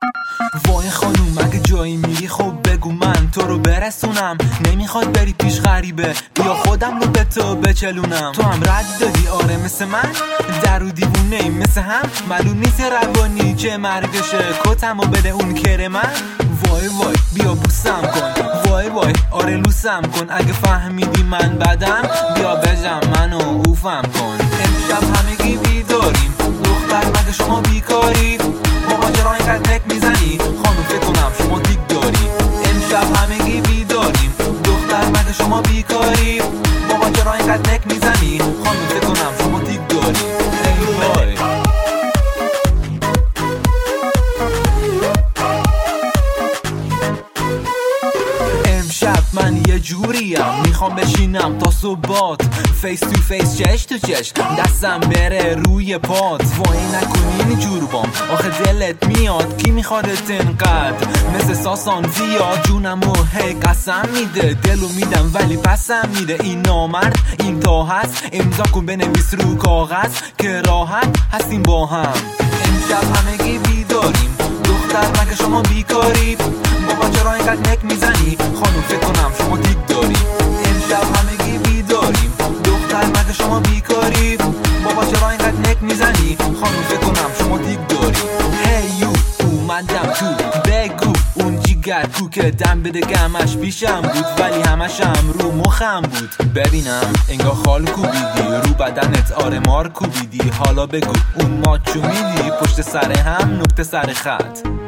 وای خانوم اگه جایی میری خب بگو من تو رو برسونم. نمیخواد بری پیش غریبه بیا خودم رو به تو بچلونم. تو هم رد دادی آره مثل من در و دیوونه ای مثل هم. معلوم نیست روانی چه مرگشه کتم و بده اون کره من. وای وای بیا بوسم کن وای وای آره لوسم کن. اگه فهمیدی من بدم بیا بجم منو اوفم کن. امشب همگی بیداریم دختر مگه شما بیکاری؟ بابا چرا اینقدر نک میزنی؟ خانم فکر کنم شما دیگ داری. امشب همگی بیداریم دختر مگه شما بیکاری؟ بابا چرا اینقدر نک میزنی؟ خانم فکر کنم شما دیگ داری. ای وای من یه جوریم میخوام بشینم تا صبحات فیس تو فیس چش تو چش دستم بره روی پات. وای نکنین جور بام آخه دلت میاد کی میخوادت انقدر مثل ساسان زیاد. جونمو هی قسم میده دلو میدم ولی پسم میده. این نامرد این تا هست امضا کن بنویس رو کاغذ که راحت هستیم با هم. امشب همگی بیداریم دختر مگه شما بیکاری؟ بابا چرا اینقدر نک میزنی؟ خانم فکر کنم شما دیگ داری. امشب همگی بیداریم دختر مگه شما بیکاری؟ بابا چرا اینقدر نک میزنی؟ خانم فکر کنم شما دیگ داری. هی یو اومدم تو بگو اون جیگر کو که دم بده گمش پیشم بود ولی همشم رو مخم بود. ببینم انگار خال کوبیدی رو بدنت آره مار کوبیدی. حالا بگو اون ماچو میدی پشت سر هم نقطه سر خط.